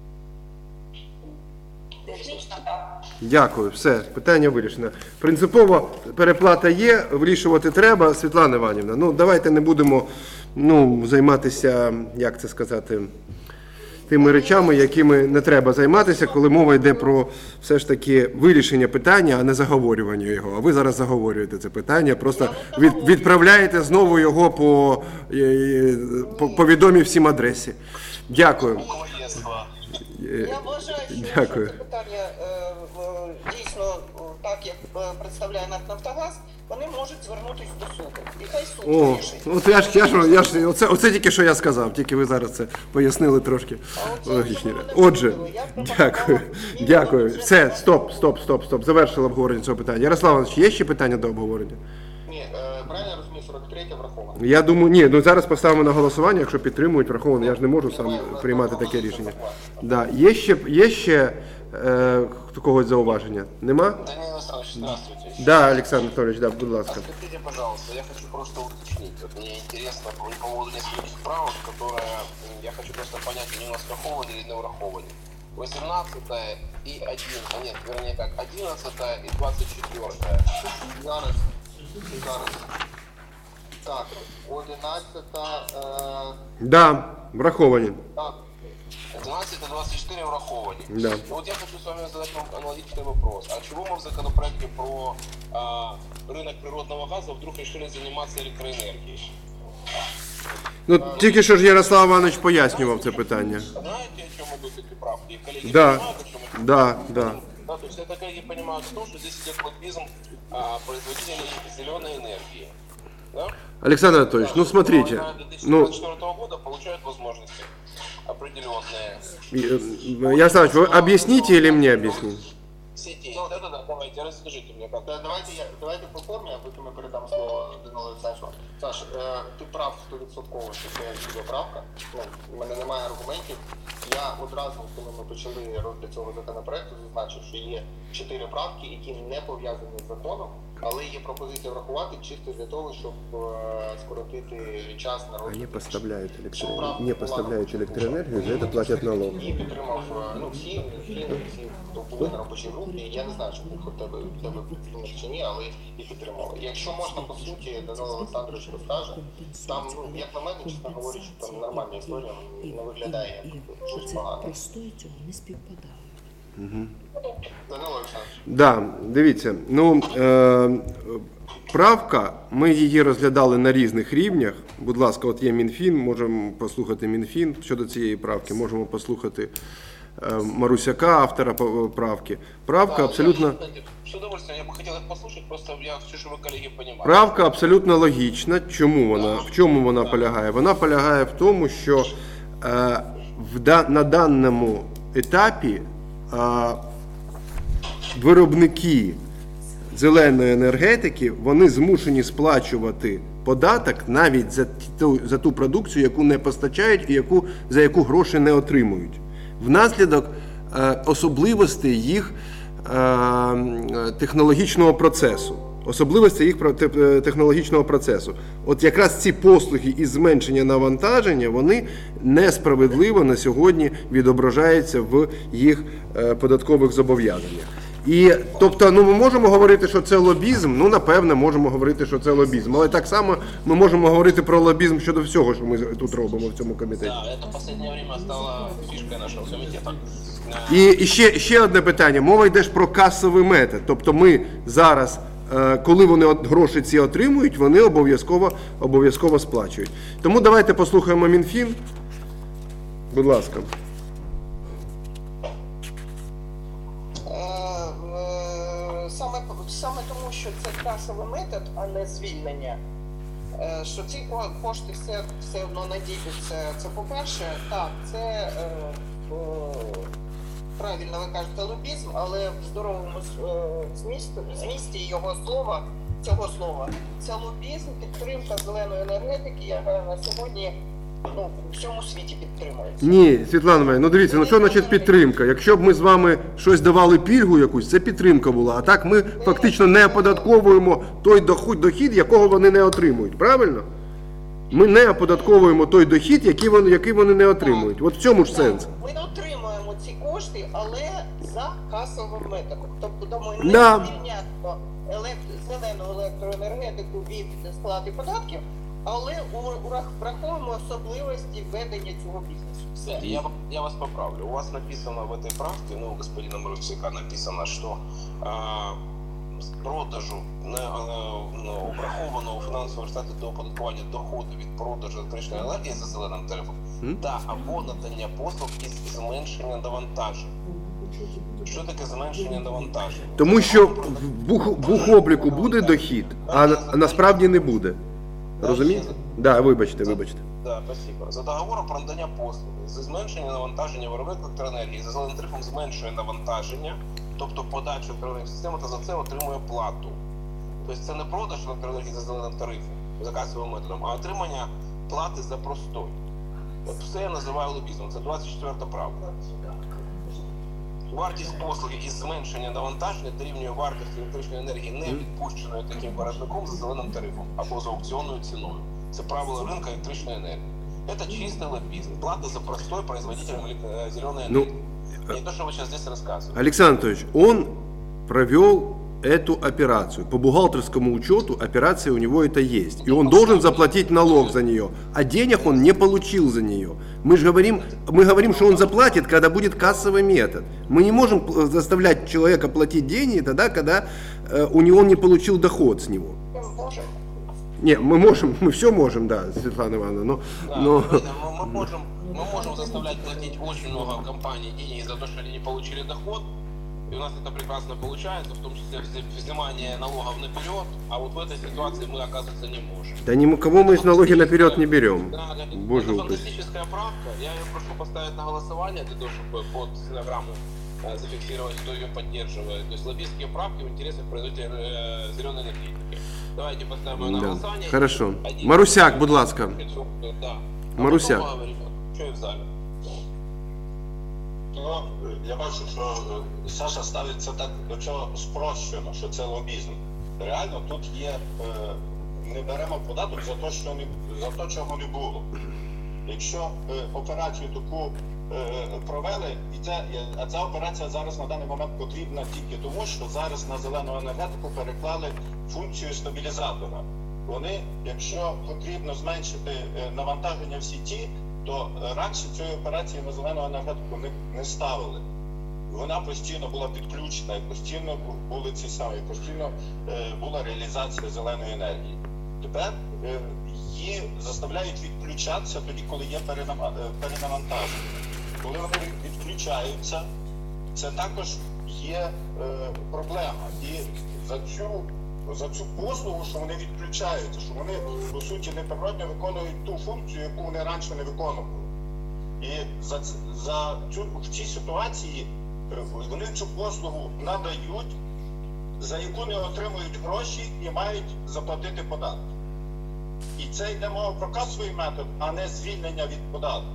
Технічно так. Дякую, все, питання вирішено. Принципово переплата є, вирішувати треба. Світлана Іванівна, ну давайте не будемо займатися, як це сказати, тими речами, якими не треба займатися, коли мова йде про все ж таки вирішення питання, а не заговорювання його. А ви зараз заговорюєте це питання, просто відправляєте знову його по відомій всім адресі. Дякую. Я вважаю, що Дякую. це питання дійсно, так як представляє НАК «Нафтогаз», вони можуть звернутися до суду. І хай суд вирішить. Оце тільки що я сказав, тільки ви зараз це пояснили трошки логічніше. Отже, дякую. Все, стоп. Завершили обговорення цього питання. Ярослав Іванович, є ще питання до обговорення? Ні, правильно розумію, 43 пропозиція врахована. Я думаю, ні, ну зараз поставимо на голосування, якщо підтримують, враховано, я ж не можу сам приймати таке рішення. Да. Є ще когось зауваження? Нема? Данил Александрович, здравствуйте. Да, Олександр Анатолійович, да, будь ласка. Скажите, пожалуйста, я хочу просто уточнить. Вот мне интересно по поводу нескольких правок, которые я хочу просто понять, они у нас врахованы или не врахованы. 18 и 11, нет, вернее как, 11 и 24. Зараз. Так, 11, Да, враховані. так, 11 и 24 враховані. Да. Вот я хочу с вами задать вам аналогичный вопрос. А чего мы в законопроекте про рынок природного газа вдруг решили заниматься электроэнергией? Ну, тільки що ж Ярослав Іванович пояснював це питання. Знаете, о чем идут эти правки? Коллеги Да, понимают, о чем это? да, да. Да, то есть это коллеги понимают в том, что здесь идет лоббизм производителей зеленой энергии. Да? Александр Анатольевич, ну смотрите, До ну, 2024 года получают возможности определенные. Ярослав Иванович, вы объясните или мне объяснить? Сети. Да, давайте, расскажите мне как. Давайте по формі, а потім я передам слово Данилу Олександровичу. Саш, ти прав 100%, що це чудова правка. Ну, у мене немає аргументів. Я одразу, коли ми почали розгляд цього законопроекту, зазначив, що є 4 правки, які не пов'язані з законом, але є пропозиція врахувати чисто для того, щоб скоротити час на розгляд. Они не поставляют электроэнергию, за это платят налог. І підтримав всі, хто були на робочій групі. Я не знаю, чи був тебе чи ні, але і підтримали. Якщо можна, по суті, Данило Олександрович розкаже, там, як на мене, чесно говорячи, там нормальна історія, не виглядає як щось погане. Не співпадає. Данило Олександрович. Да, дивіться, ну, правка, ми її розглядали на різних рівнях. Будь ласка, от є Мінфін, можемо послухати Мінфін щодо цієї правки, можемо послухати Марусяка, автора правки. Правка абсолютно... С удовольствием, я бы хотел их послушать, просто я хочу, чтобы коллеги понимали. Правка абсолютно логічна. Чому вона? В чому вона полягає? Вона полягає в тому, що на даному етапі виробники зеленої енергетики, вони змушені сплачувати податок навіть за ту продукцію, яку не постачають і за яку гроші не отримують. Внаслідок особливостей їх технологічного процесу. От якраз ці послуги із зменшення навантаження, вони несправедливо на сьогодні відображаються в їх податкових зобов'язаннях. І, тобто, ми можемо говорити, що це лобізм, напевне, можемо говорити, що це лобізм, але так само ми можемо говорити про лобізм щодо всього, що ми тут робимо в цьому комітеті. Да, это в последнее время стало фишкой нашего комитета. І ще одне питання. Мова йде ж про касовий метод. Тобто ми зараз, коли вони гроші ці отримують, вони обов'язково сплачують. Тому давайте послухаємо Мінфін. Будь ласка. Саме тому, що це касовий метод, а не звільнення, що ці кошти все одно надійдуться. Це по-перше, так, це правильно ви кажете лобізм, але в здоровому змісті цього слова це лобізм, підтримка зеленої енергетики, яка на сьогодні в всьому світі підтримується. Ні, Світлана Іванівна, дивіться, що значить підтримка? Якщо б ми з вами щось давали пільгу якусь, це підтримка була. А так ми фактично не оподатковуємо той дохід, якого вони не отримують. Правильно? Ми не оподатковуємо той дохід, який вони не отримують. От в цьому ж сенс. Ми отримуємо ці кошти, але за касовим методом. Тобто ми не звільняємо зелену електроенергетику від сплати податків, але враховуємо особливості ведення цього бізнесу. Все. Я вас поправлю. У вас написано в этой правке, у господина Марусяка написано, что з продажу врахованого фінансового результату до оподаткування доходу від продажу електричної енергії за зеленим тарифом та або надання послуг із зменшення навантажень. Що таке зменшення навантажень? Тому що в бухобліку буде дохід, а насправді не буде. Розумієте? Да, вибачте. Да, спасибо. За договором про надання послуги за зменшення навантаження виробник електроенергії за зеленим тарифом зменшує навантаження, тобто подачу електроенергії системи, та за це отримує плату. Тобто це не продаж електроенергії за зеленим тарифом, за касовим методом, а отримання плати за простой. От це я називаю лобізмом. Це 24 правка. Вартість послуги із зменшення навантаження дорівнює вартості електричної енергії, не відпущеної таким виробником за зеленим тарифом або за аукціонною ціною. Це правило ринку електричної енергії. Это чистый лоббизм. Плата за простой производителем зеленой энергии. Не то, что вы сейчас здесь рассказываете. Александр Анатольевич, он провел эту операцию. По бухгалтерскому учету операция у него это есть. И он должен заплатить налог за нее. А денег он не получил за нее. Мы говорим, что он заплатит, когда будет кассовый метод. Мы не можем заставлять человека платить деньги тогда, когда у него он не получил доход с него. Не, мы все можем, да, Светлана Ивановна, но... Мы можем заставлять платить очень много компаний денег за то, что они не получили доход, и у нас это прекрасно получается, в том числе взимание налогов наперед, а вот в этой ситуации мы, оказывается, не можем. Да никого мы налоги наперед не берем. Да, Боже это упаси. фантастическая правка, я ее прошу поставить на голосование, для того, чтобы под стенограмму зафиксировать, кто ее поддерживает. То есть лоббистские правки в интересах производителя зеленой энергетики. Давайте поставим ее на голосование. Хорошо. Марусяк, будь ласка. Да. Марусяк. Що і в залі? Ну, я бачу, що Саша ставиться так до чого спрощено, що це лобізм. Реально тут є, не беремо податок за те, чого не було. Якщо операцію таку провели, а ця операція зараз на даний момент потрібна тільки тому, що зараз на зелену енергетику переклали функцію стабілізатора. Вони, якщо потрібно зменшити навантаження в сіті, то раніше цієї операції на зелену енергетику не ставили. Вона постійно була підключена і постійно були ці самі, постійно була реалізація зеленої енергії. Тепер її заставляють відключатися тоді, коли є перенавантаження. Коли вони відключаються, це також є проблема. І за цю послугу, що вони відключаються, що вони, по суті, неприродно виконують ту функцію, яку вони раніше не виконували. І в цій ситуації вони цю послугу надають, за яку не отримують гроші і мають заплатити податки. І це йде мова про касовий метод, а не звільнення від податку.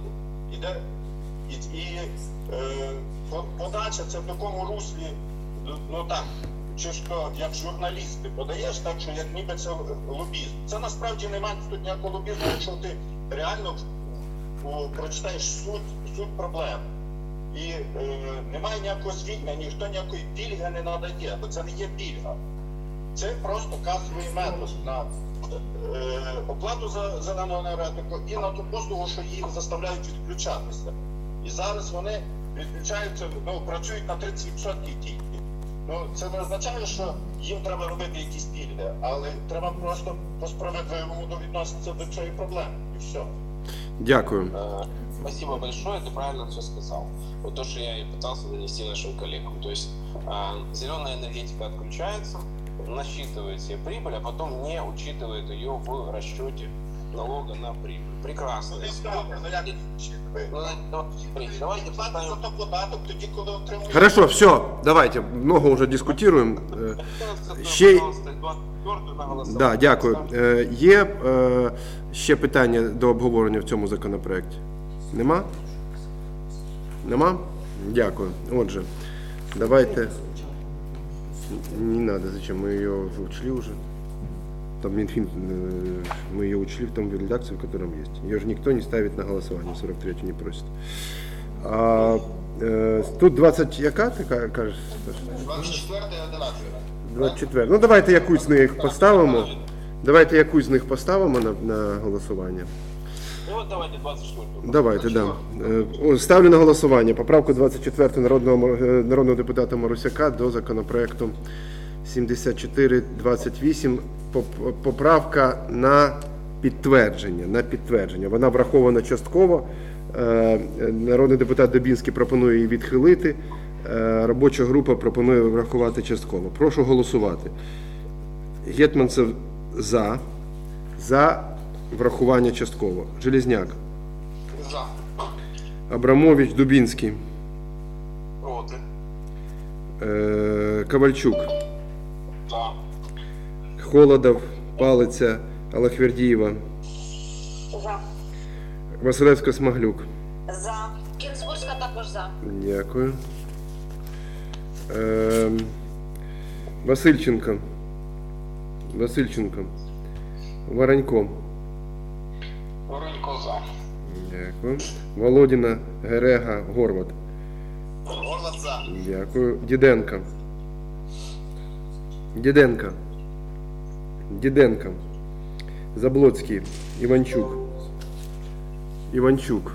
Подача це в такому руслі, ну так, чисто як журналіст ти подаєш, так що як ніби це лобізм. Це насправді немає тут ніякого лобізму, якщо ти реально прочитаєш суть проблем. І немає ніякого звільнення, ніхто ніякої пільги не надає, бо це не є пільга. Це просто касовий метод на оплату за зелену енергетику і на ту послугу, що їх заставляють відключатися. І зараз вони відключаються, працюють на 30% тільки. Це не означає, що їм треба робити якісь пільги, але треба просто по-справедливому відноситися до цієї проблеми. І все. Дякую. Спасибо большое, ты правильно все сказал. Вот то, что я и пытался донести нашим коллегам. То есть зеленая энергетика отключается, насчитывает себе прибыль, а потом не учитывает ее в расчете налога на прибыль. Прекрасно. Давайте поставим... Хорошо, все, давайте, много уже дискутируем. Да, дякую. Є ще питання до обговорення в цьому законопроекті? Нема? Нема? Дякую. Отже, давайте... Не надо, зачем? Мы ее учли уже. Там Минфин, мы ее учли в том редакции, в котором есть. Ее же никто не ставит на голосование, 43-ю не просит. Тут 20, яка ти кажеш? 24. Ну давайте якусь з них поставимо. Давайте якусь з них поставимо на голосування. Ну вот давайте 24. Давайте, да. Ставлю на голосування поправку 24 народного депутата Марусяка до законопроекту 7428. Поправка на підтвердження. Вона врахована частково. Народний депутат Дубінський пропонує її відхилити. Робоча група пропонує врахувати частково. Прошу голосувати. Гетманцев за врахування частково. Железняк. За. Абрамович, Дубінський. Проти. Ковальчук. За. Холодов, Палиця, Алахвердієва, За. Василевська-Смаглюк. За. Кінзбурська також за. Дякую. Васильченко. Воронько. Воронько за. Дякую. Володіна, Герега, Горват. Горлов за. Дякую. Діденко. Заблоцький. Іванчук.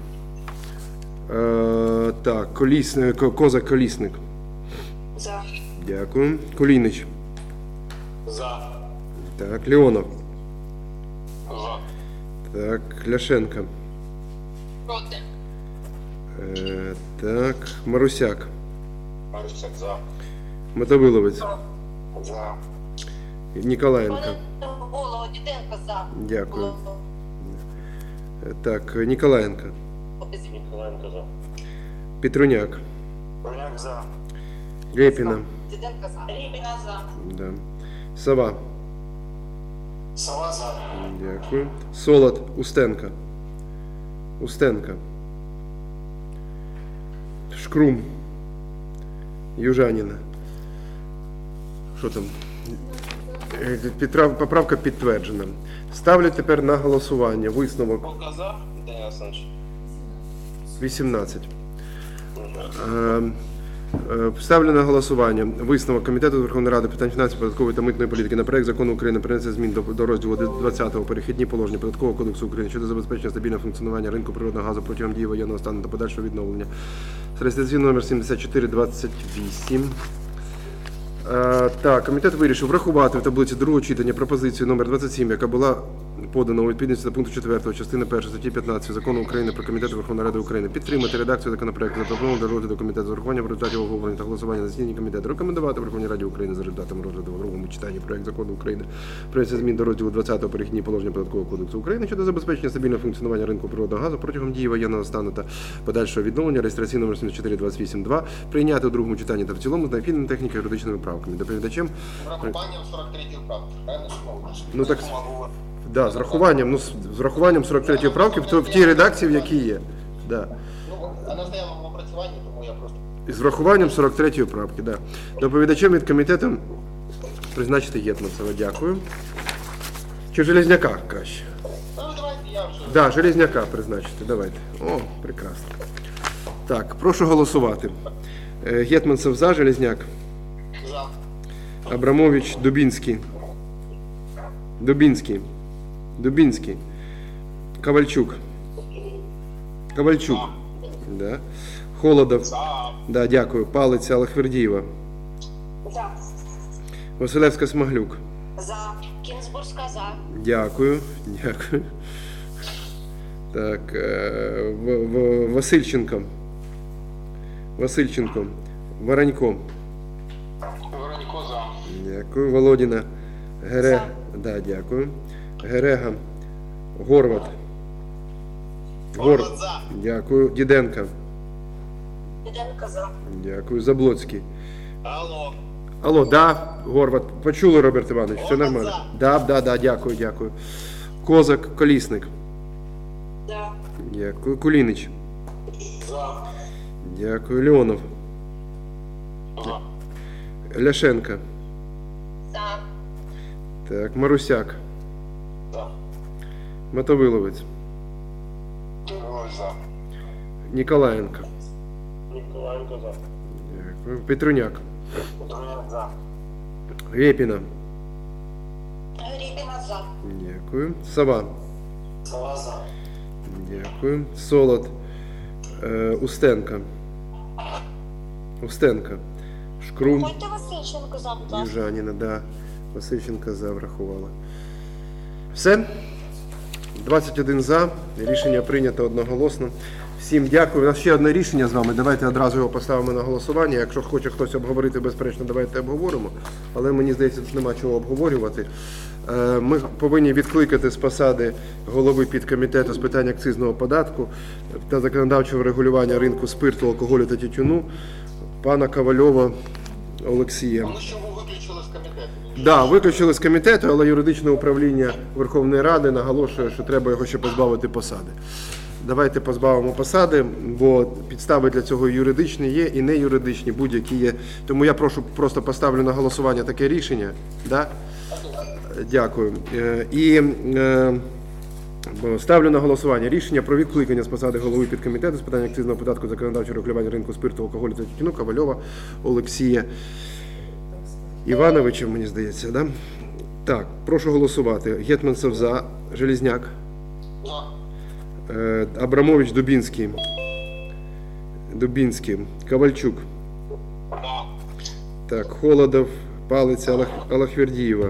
Так, Козак Колісник. За. Дякую. Кулінич. За. Так, Леонов. За. Так, Ляшенко. Проти. Так, Марусяк. Марусяк за. Мотовиловець. За. Ніколаєнко. Голову Діденко за. Дякую. Так, Ніколаєнко. Ніколаєнко за. Петруняк. Броняк за. Рєпіна. Діденко за. Ріпіна за. Да. Сова. Сова за. Дякую. Солод. Устенко. Шкрум. Южаніна. Що там? Поправка підтверджена. Ставлю тепер на голосування висновок. Волка за, Данил Александрович. 18. Ставлю на голосування висновок Комітету Верховної Ради питань фінансів, податкової та митної політики на проект закону України про внесення змін до розділу 20 перехідні положення Податкового кодексу України щодо забезпечення стабільного функціонування ринку природного газу протягом дії воєнного стану та подальшого відновлення. Реєстраційний номер 7428. Так, комітет вирішив врахувати в таблиці другого читання пропозицію номер 27, яка була подана у відповідності до пункту 4 частини 1 статті 15 Закону України про Комітет Верховної Ради України, підтримати редакцію законопроекту, запропоновану для розгляду комітету з урахуванням в результаті обговорення та голосування на засіданні комітету, рекомендувати Верховній Раді України за результатами розгляду в другому читанні проект закону України про внесення змін до розділу 20 перехідні положення Податкового кодексу України щодо забезпечення стабільного функціонування ринку природного газу протягом дії воєнного стану та подальшого відновлення, реєстраційний номер 7428-2, прийняти у другому читанні та в цілому з необхідними техніко-юридичними правками. Доповідачем Врахуванням 43-ї правки. Правильно знову? Ну так, да, з врахуванням 43-ї правки в тій редакції, в якій є. Да. Ну, вона стояла в опрацюванні, тому я просто... З врахуванням 43-ї правки, да. Доповідачем від комітету призначити Гетманцева. Дякую. Чи Железняка краще? Ну, давайте я вже... Да, Железняка призначити, давайте. О, прекрасно. Так, прошу голосувати. Гетманцев за, Железняк. За. Абрамович, Дубінський. Ковальчук. Да. Холодов. Да, дякую. Палиця, Алахвердієва. За. Василевська-Смаглюк. За. Кінзбурська за. Дякую. Так, Васильченко. Воронько. Воронько за. Дякую. Володіна. Да, дякую. Герега. Горват. За. Дякую. Діденко. Діденко за. Дякую. Заблоцький. Алло. Да, Горват. Почули, Роберт Іванович, все Горват нормально. Да, дякую. Козак Колісник. За. Дякую. Кулінич. За. Дякую. Леонов. За. Ляшенко. За. Так, Марусяк. За. Мотовиловець. За. Ніколаєнко. Ніколаєнко за. Дякую. Петруняк. Броняк за. Рєпіна. Ріпіна за. Дякую. Сова. Сова за. Дякую. Солод. Устенко. Шкрум. Ходьте Васильченко за, будь ласка. Южаніна, да. Васильченка за врахувала. Все? 21 за. Рішення прийнято одноголосно. Всім дякую. У нас ще одне рішення з вами. Давайте одразу його поставимо на голосування. Якщо хоче хтось обговорити, безперечно, давайте обговоримо. Але мені здається, тут нема чого обговорювати. Ми повинні відкликати з посади голови підкомітету з питань акцизного податку та законодавчого регулювання ринку спирту, алкоголю та тютюну пана Ковальова Олексія. Ну, що ви виключили з комітету? Да, виключили з комітету, але юридичне управління Верховної Ради наголошує, що треба його ще позбавити посади. Давайте позбавимо посади, бо підстави для цього юридичні є і не юридичні, будь-які є. Тому я просто поставлю на голосування таке рішення. Да? Дякую. І ставлю на голосування рішення про відкликання з посади голови підкомітету з питань акцизного податку, законодавчого регулювання ринку спирту, алкоголю та тютюну Ковальова Олексія Івановича, мені здається, да? Так, прошу голосувати. Гетманцев за, Железняк. Абрамович Дубінський. Ковальчук. Так, Холодов, Палиця, Аллахвердієва.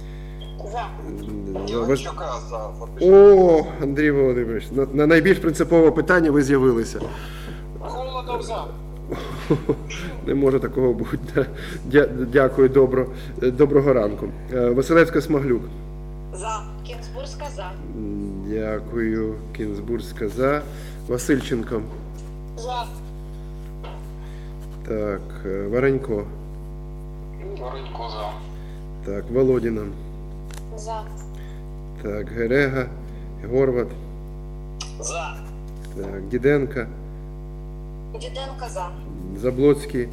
О, Андрій Володимирович, на найбільш принципове питання ви з'явилися. Холодов за. Не може такого бути. Дякую, доброго ранку. Василевська-Смаглюк. За. Кінзбурська за. Дякую. Кінзбурська за. Васильченко. За. Так, Воронько. Воронько за. Так, Володіна. За. Так, Герега. Горват. За. Так, Діденко. Діденко за. Заблоцький.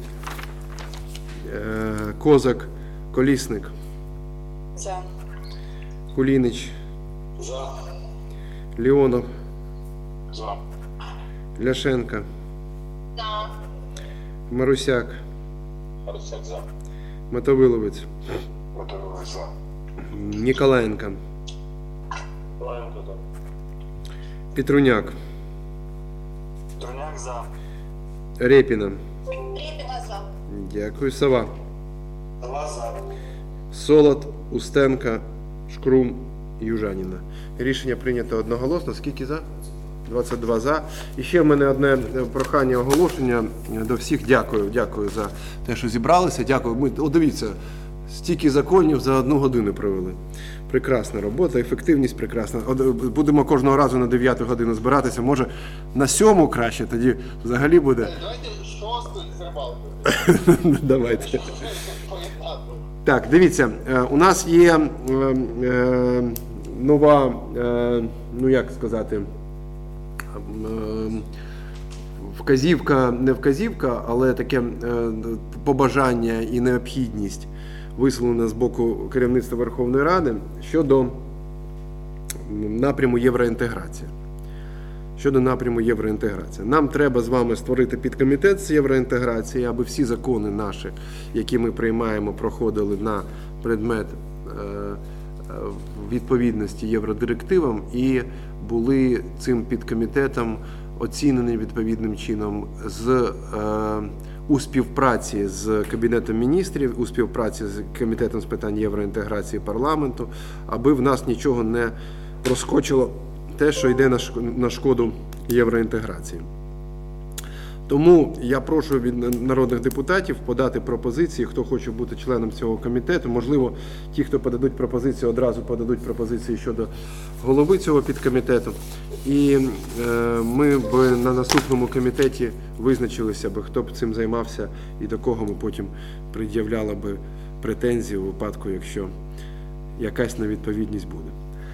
Козак. Колісник. За. Кулінич. За. Леонов. За. Ляшенко. За. Марусяк. Марусяк за. Мотовиловець. Мотовиловець за. Ніколаєнко. Лаєнко за. Петруняк. Труняк за. Рєпіна. Рєпіна за. Дякую. Сова. Сова за. Солод, Устенко, Шкрум, Южаніна. Рішення прийнято одноголосно. Скільки за? 22 за. І ще в мене одне прохання, оголошення до всіх. Дякую за те, що зібралися. Дякую. Дивіться, стільки законів за 1 годину провели. Прекрасна робота, ефективність прекрасна. Будемо кожного разу на 9 годину збиратися. Може на 7 краще, тоді взагалі буде. Давайте 6 з рибалкою. Давайте. Так, дивіться, у нас є нова, ну як сказати, вказівка, не вказівка, але таке побажання і необхідність висловлена з боку керівництва Верховної Ради щодо напряму євроінтеграції. Нам треба з вами створити підкомітет з євроінтеграції, аби всі закони наші, які ми приймаємо, проходили на предмет відповідності євродирективам і були цим підкомітетом оцінені відповідним чином у співпраці з Кабінетом міністрів, у співпраці з Комітетом з питань євроінтеграції парламенту, аби в нас нічого не проскочило те, що йде на шкоду євроінтеграції. Тому я прошу від народних депутатів подати пропозиції, хто хоче бути членом цього комітету. Можливо, ті, хто подадуть пропозицію, одразу подадуть пропозиції щодо голови цього підкомітету. І ми б на наступному комітеті визначилися б, хто б цим займався і до кого ми потім пред'являли б претензії у випадку, якщо якась невідповідність буде.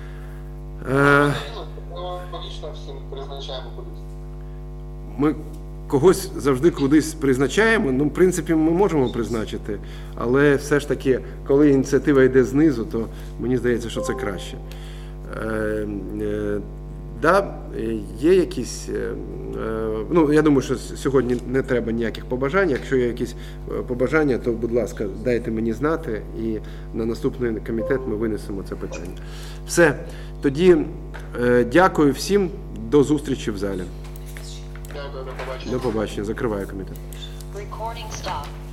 Логічно всім призначаємо кудись. Ми когось завжди кудись призначаємо, ну, в принципі, ми можемо призначити, але все ж таки, коли ініціатива йде знизу, то мені здається, що це краще. Да, є якісь, ну, я думаю, що сьогодні не треба ніяких побажань. Якщо є якісь побажання, то, будь ласка, дайте мені знати, і на наступний комітет ми винесемо це питання. Все, тоді дякую всім, до зустрічі в залі. Дякую, до побачення. До побачення, закриваю комітет. Recording stop.